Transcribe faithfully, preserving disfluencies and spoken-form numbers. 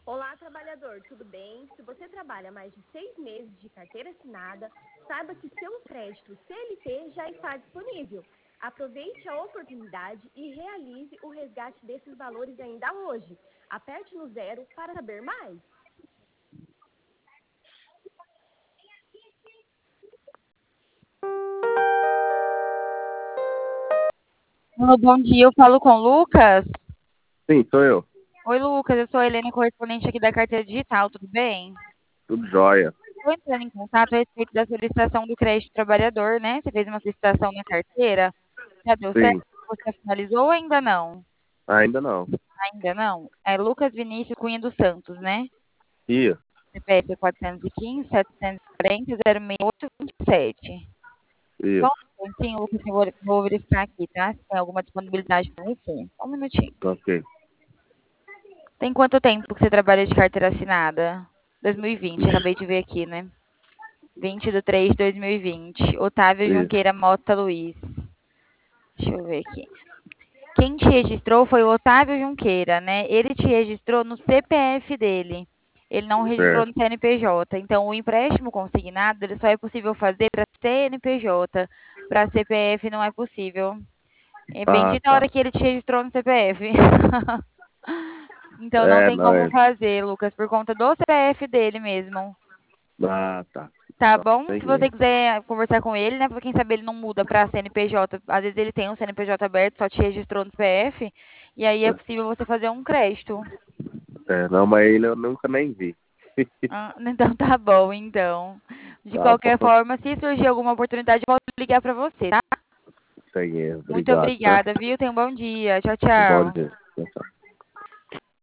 Olá, trabalhador, tudo bem? Se você trabalha mais de seis meses de carteira assinada, saiba que seu crédito C L T já está disponível. Aproveite a oportunidade e realize o resgate desses valores ainda hoje. Aperte no zero para saber mais. Alô, bom dia, eu falo com o Lucas. Sim, sou eu. Oi, Lucas, eu sou a Helene, correspondente aqui da Carteira Digital, tudo bem? Tudo jóia. Estou entrando em contato a respeito da solicitação do crédito trabalhador, né? Você fez uma solicitação na carteira, já deu certo? Sim, Você finalizou ou ainda não? ainda não. Ainda não? É Lucas Vinícius Cunha dos Santos, né? Ia, C P F quatrocentos e quinze, setecentos e quarenta, zero seis oito vinte e sete. Só isso. um minutinho, Lucas, eu vou, vou verificar aqui, tá? Se tem alguma disponibilidade para você. Só um minutinho. Ok. Tem quanto tempo que você trabalha de carteira assinada? dois mil e vinte, acabei de ver aqui, né? vinte de três de dois mil e vinte. Otávio Isso. Junqueira Mota Luiz. Deixa eu ver aqui. Quem te registrou foi o Otávio Junqueira, né? Ele te registrou no C P F dele. Ele não registrou no Certo. C N P J. Então, o empréstimo consignado ele só é possível fazer para C N P J. Para C P F não é possível. É Ah, bendita a tá. hora que ele te registrou no C P F. Então não É, tem não, como é. fazer, Lucas, por conta do C P F dele mesmo. Ah, tá. Tá Não, bom? Se você peguei. quiser conversar com ele, né? Porque quem sabe ele não muda para C N P J. Às vezes ele tem um C N P J aberto, só te registrou no C P F. E aí é possível você fazer um crédito. É, não, mas ele eu nunca nem vi. Ah, então tá bom, então. De Tá qualquer bom. forma, se surgir alguma oportunidade, eu volto a ligar para você, tá? Peguei. Muito Obrigado, tá? obrigada, viu? Tenha um bom dia. Tchau, Bom tchau. dia. Tchau, tchau.